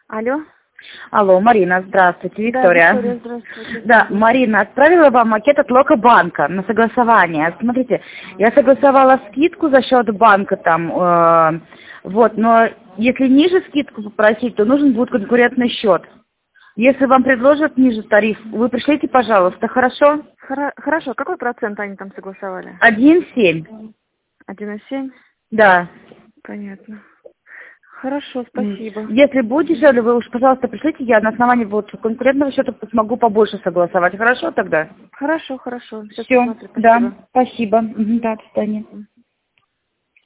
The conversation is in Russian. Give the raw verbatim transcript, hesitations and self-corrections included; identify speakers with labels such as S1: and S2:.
S1: Алло.
S2: Алло, Марина, здравствуйте, Виктория.
S1: Да, Виктория, здравствуйте.
S2: Да, Марина, отправила вам макет от Локо-банка на согласование. Смотрите, я согласовала скидку за счет банка там, э, вот, но если ниже скидку попросить, то нужен будет конкурентный счет. Если вам предложат ниже тариф, вы пришлите, пожалуйста, хорошо?
S1: Хоро- Хорошо, какой процент они там согласовали?
S2: Один семь.
S1: Один и семь?
S2: Да.
S1: Понятно. Хорошо, спасибо.
S2: Если будет дешевле, вы уж, пожалуйста, пришлите, я на основании вот конкурентного счета смогу побольше согласовать. Хорошо тогда?
S1: Хорошо, хорошо. Сейчас
S2: Все,
S1: посмотрю, спасибо.
S2: да, спасибо. Мгм, да, до свидания.